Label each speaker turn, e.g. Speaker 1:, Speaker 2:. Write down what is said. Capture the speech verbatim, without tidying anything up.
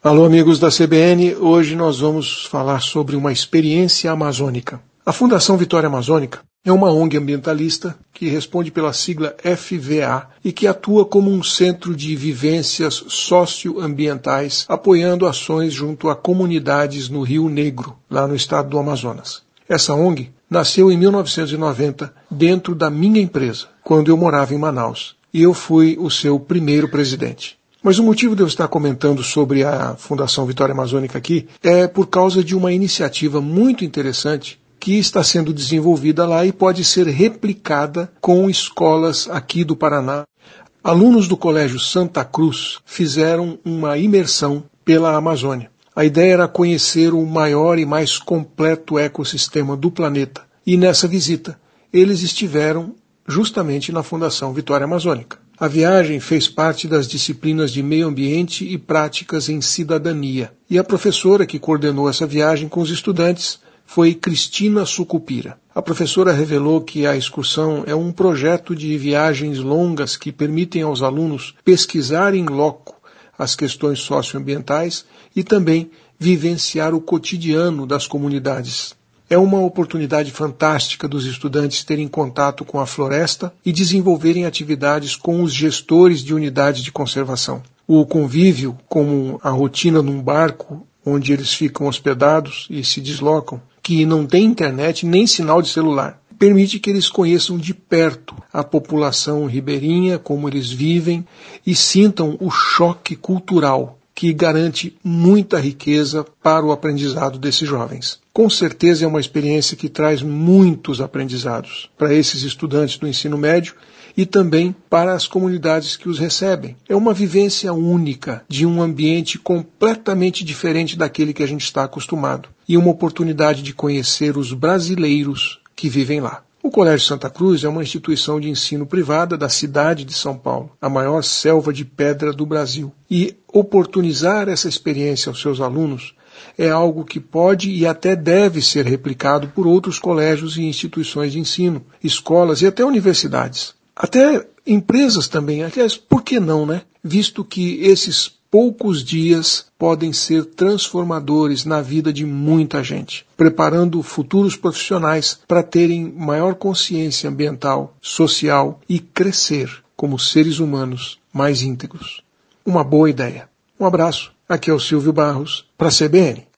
Speaker 1: Alô, amigos da C B N, hoje nós vamos falar sobre uma experiência amazônica. A Fundação Vitória Amazônica é uma O N G ambientalista que responde pela sigla F V A e que atua como um centro de vivências socioambientais, apoiando ações junto a comunidades no Rio Negro, lá no estado do Amazonas. Essa O N G nasceu em mil novecentos e noventa dentro da minha empresa, quando eu morava em Manaus, e eu fui o seu primeiro presidente. Mas o motivo de eu estar comentando sobre a Fundação Vitória Amazônica aqui é por causa de uma iniciativa muito interessante que está sendo desenvolvida lá e pode ser replicada com escolas aqui do Paraná. Alunos do Colégio Santa Cruz fizeram uma imersão pela Amazônia. A ideia era conhecer o maior e mais completo ecossistema do planeta. E nessa visita, eles estiveram justamente na Fundação Vitória Amazônica. A viagem fez parte das disciplinas de meio ambiente e práticas em cidadania. E a professora que coordenou essa viagem com os estudantes foi Cristina Sucupira. A professora revelou que a excursão é um projeto de viagens longas que permitem aos alunos pesquisar em loco as questões socioambientais e também vivenciar o cotidiano das comunidades. É uma oportunidade fantástica dos estudantes terem contato com a floresta e desenvolverem atividades com os gestores de unidades de conservação. O convívio, como a rotina num barco, onde eles ficam hospedados e se deslocam, que não tem internet nem sinal de celular, permite que eles conheçam de perto a população ribeirinha, como eles vivem, e sintam o choque cultural, que garante muita riqueza para o aprendizado desses jovens. Com certeza é uma experiência que traz muitos aprendizados para esses estudantes do ensino médio e também para as comunidades que os recebem. É uma vivência única de um ambiente completamente diferente daquele que a gente está acostumado e uma oportunidade de conhecer os brasileiros que vivem lá. O Colégio Santa Cruz é uma instituição de ensino privada da cidade de São Paulo, a maior selva de pedra do Brasil. E oportunizar essa experiência aos seus alunos é algo que pode e até deve ser replicado por outros colégios e instituições de ensino, escolas e até universidades. Até empresas também, aliás, por que não, né? Visto que esses poucos dias podem ser transformadores na vida de muita gente, preparando futuros profissionais para terem maior consciência ambiental, social e crescer como seres humanos mais íntegros. Uma boa ideia. Um abraço. Aqui é o Silvio Barros, para a C B N.